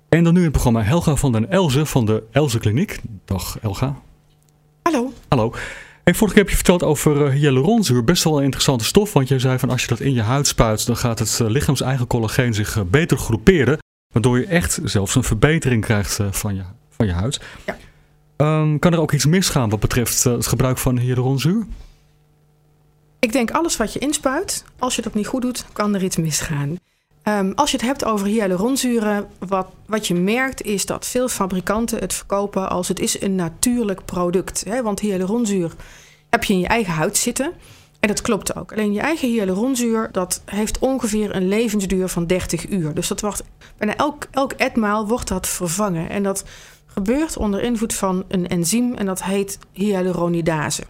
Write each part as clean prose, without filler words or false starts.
En dan nu in het programma Helga van den Elzen van de Elzen Kliniek. Dag Helga. Hallo. Hallo. Hey, vorige keer heb je verteld over hyaluronzuur. Best wel een interessante stof, want je zei van als je dat in je huid spuit, dan gaat het lichaams-eigen collageen zich beter groeperen. Waardoor je echt zelfs een verbetering krijgt van je huid. Ja. Kan er ook iets misgaan wat betreft het gebruik van hyaluronzuur? Ik denk alles wat je inspuit, als je dat niet goed doet, kan er iets misgaan. Als je het hebt over hyaluronzuren, wat je merkt is dat veel fabrikanten het verkopen als het is een natuurlijk product. Hè? Want hyaluronzuur heb je in je eigen huid zitten. En dat klopt ook. Alleen je eigen hyaluronzuur, dat heeft ongeveer een levensduur van 30 uur. Dus dat wordt bijna elk etmaal wordt dat vervangen. En dat gebeurt onder invloed van een enzym en dat heet hyaluronidase.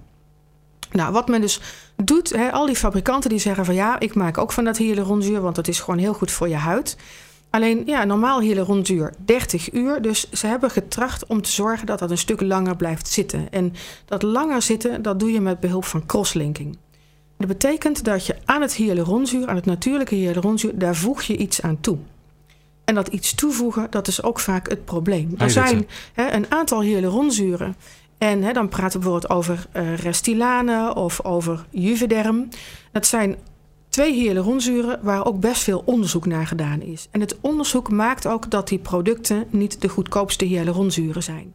Nou, wat men dus doet, al die fabrikanten die zeggen van ja, ik maak ook van dat hyaluronzuur, want dat is gewoon heel goed voor je huid. Alleen, ja, normaal hyaluronzuur 30 uur. Dus ze hebben getracht om te zorgen dat dat een stuk langer blijft zitten. En dat langer zitten, dat doe je met behulp van crosslinking. Dat betekent dat je aan het hyaluronzuur, aan het natuurlijke hyaluronzuur, daar voeg je iets aan toe. En dat iets toevoegen, dat is ook vaak het probleem. Er zijn een aantal hyaluronzuren. En dan praten we bijvoorbeeld over Restylane of over Juvederm. Dat zijn 2 hyaluronzuren waar ook best veel onderzoek naar gedaan is. En het onderzoek maakt ook dat die producten niet de goedkoopste hyaluronzuren zijn.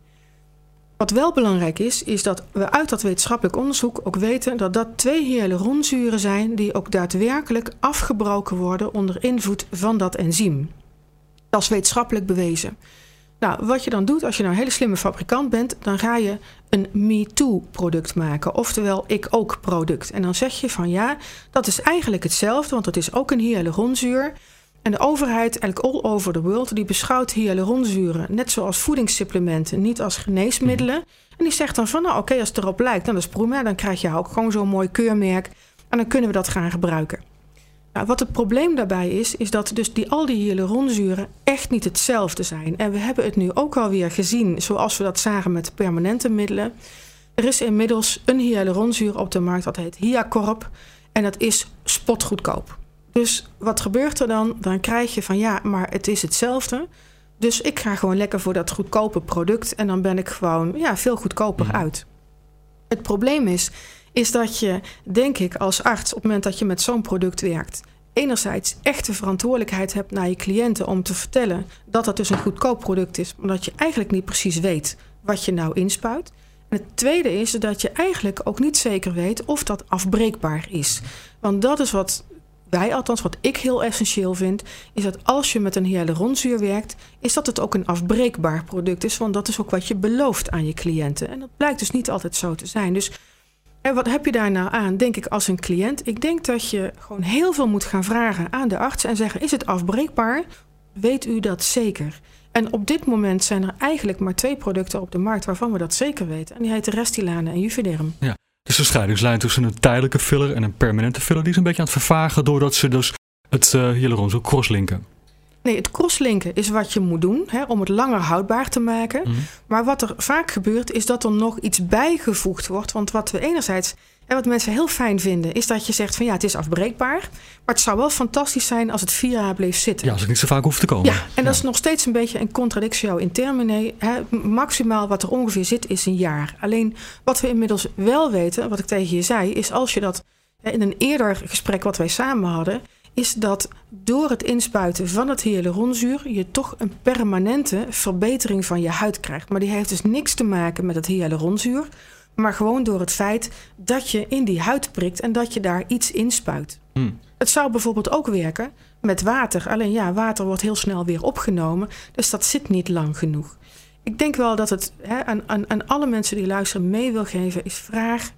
Wat wel belangrijk is dat we uit dat wetenschappelijk onderzoek ook weten dat dat 2 hyaluronzuren zijn die ook daadwerkelijk afgebroken worden onder invloed van dat enzym. Dat is wetenschappelijk bewezen. Nou, wat je dan doet als je nou een hele slimme fabrikant bent, dan ga je een MeToo-product maken. Oftewel, ik ook product. En dan zeg je van ja, dat is eigenlijk hetzelfde, want dat is ook een hyaluronzuur. En de overheid, eigenlijk all over the world, die beschouwt hyaluronzuren net zoals voedingssupplementen, niet als geneesmiddelen. En die zegt dan van nou oké, als het erop lijkt, dan is het prima. Dan krijg je ook gewoon zo'n mooi keurmerk en dan kunnen we dat gaan gebruiken. Nou, wat het probleem daarbij is dat dus al die hyaluronzuren echt niet hetzelfde zijn. En we hebben het nu ook alweer gezien, zoals we dat zagen met permanente middelen. Er is inmiddels een hyaluronzuur op de markt, dat heet Hiacorp. En dat is spotgoedkoop. Dus wat gebeurt er dan? Dan krijg je van ja, maar het is hetzelfde. Dus ik ga gewoon lekker voor dat goedkope product. En dan ben ik gewoon veel goedkoper uit. Het probleem is dat je, denk ik, als arts op het moment dat je met zo'n product werkt, enerzijds echt de verantwoordelijkheid hebt naar je cliënten om te vertellen dat dat dus een goedkoop product is, omdat je eigenlijk niet precies weet wat je nou inspuit. En het tweede is dat je eigenlijk ook niet zeker weet of dat afbreekbaar is. Want dat is wat ik heel essentieel vind, is dat als je met een hyaluronzuur werkt, is dat het ook een afbreekbaar product is, want dat is ook wat je belooft aan je cliënten. En dat blijkt dus niet altijd zo te zijn. Dus wat heb je daar nou aan, denk ik, als een cliënt? Ik denk dat je gewoon heel veel moet gaan vragen aan de arts en zeggen, is het afbreekbaar? Weet u dat zeker? En op dit moment zijn er eigenlijk maar 2 producten op de markt waarvan we dat zeker weten. En die heten Restylane en Juvederm. Ja. Dus de scheidingslijn tussen een tijdelijke filler en een permanente filler, die is een beetje aan het vervagen doordat ze dus het hyaluronzuur crosslinken. Nee, het crosslinken is wat je moet doen om het langer houdbaar te maken. Maar wat er vaak gebeurt is dat er nog iets bijgevoegd wordt. Want wat we enerzijds, wat mensen heel fijn vinden, is dat je zegt van ja, het is afbreekbaar. Maar het zou wel fantastisch zijn als het 4 jaar bleef zitten. Ja, als het niet zo vaak hoeft te komen. Ja, en dat is nog steeds een beetje een contradictio in termine. Maximaal wat er ongeveer zit is een jaar. Alleen wat we inmiddels wel weten, wat ik tegen je zei, is als je dat in een eerder gesprek wat wij samen hadden, is dat door het inspuiten van het hyaluronzuur je toch een permanente verbetering van je huid krijgt. Maar die heeft dus niks te maken met het hyaluronzuur, maar gewoon door het feit dat je in die huid prikt en dat je daar iets inspuit. Het zou bijvoorbeeld ook werken met water. Alleen water wordt heel snel weer opgenomen, dus dat zit niet lang genoeg. Ik denk wel dat het aan alle mensen die luisteren mee wil geven is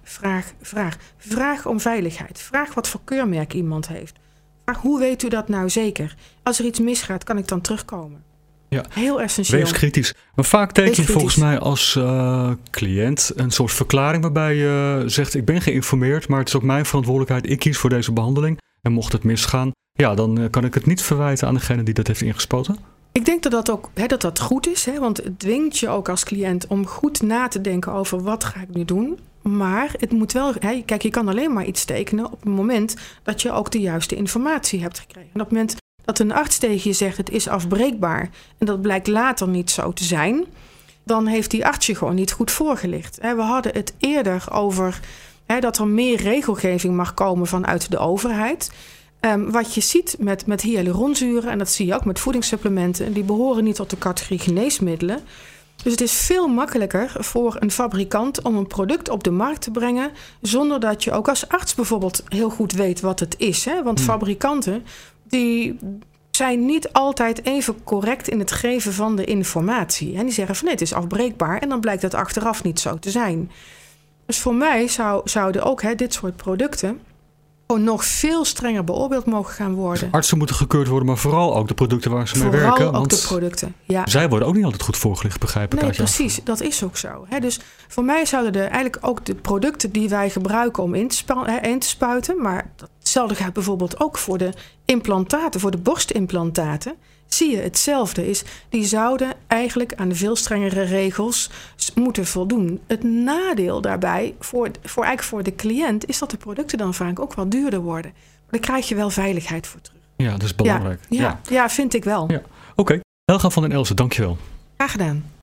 vraag. Vraag om veiligheid. Vraag wat voor keurmerk iemand heeft. Maar hoe weet u dat nou zeker? Als er iets misgaat, kan ik dan terugkomen? Ja. Heel essentieel. Wees kritisch. Maar vaak teken je volgens mij als cliënt een soort verklaring waarbij je zegt, ik ben geïnformeerd, maar het is ook mijn verantwoordelijkheid. Ik kies voor deze behandeling. En mocht het misgaan, dan kan ik het niet verwijten aan degene die dat heeft ingespoten. Ik denk dat dat ook dat goed is. Want het dwingt je ook als cliënt om goed na te denken over wat ga ik nu doen. Maar het moet wel. Kijk, je kan alleen maar iets tekenen op het moment dat je ook de juiste informatie hebt gekregen. En op het moment dat een arts tegen je zegt het is afbreekbaar en dat blijkt later niet zo te zijn, dan heeft die arts je gewoon niet goed voorgelicht. We hadden het eerder over dat er meer regelgeving mag komen vanuit de overheid. Wat je ziet met hyaluronzuren, en dat zie je ook met voedingssupplementen, die behoren niet tot de categorie geneesmiddelen. Dus het is veel makkelijker voor een fabrikant om een product op de markt te brengen, zonder dat je ook als arts bijvoorbeeld heel goed weet wat het is. Want fabrikanten die zijn niet altijd even correct in het geven van de informatie. En die zeggen van nee, het is afbreekbaar en dan blijkt het achteraf niet zo te zijn. Dus voor mij zouden ook dit soort producten gewoon nog veel strenger beoordeeld mogen gaan worden. Artsen moeten gekeurd worden, maar vooral ook de producten waar ze mee werken. Vooral ook de producten, ja. Zij worden ook niet altijd goed voorgelicht, begrijp ik. Nee, precies. Dat is ook zo. Dus voor mij zouden eigenlijk ook de producten die wij gebruiken om in te spuiten, maar hetzelfde gaat bijvoorbeeld ook voor de implantaten, voor de borstimplantaten, zie je hetzelfde is. Die zouden eigenlijk aan de veel strengere regels moeten voldoen. Het nadeel daarbij voor de cliënt is dat de producten dan vaak ook wat duurder worden. Maar daar krijg je wel veiligheid voor terug. Ja, dat is belangrijk. Ja, vind ik wel. Ja. Oké. Helga van den Elzen, dankjewel. Graag gedaan.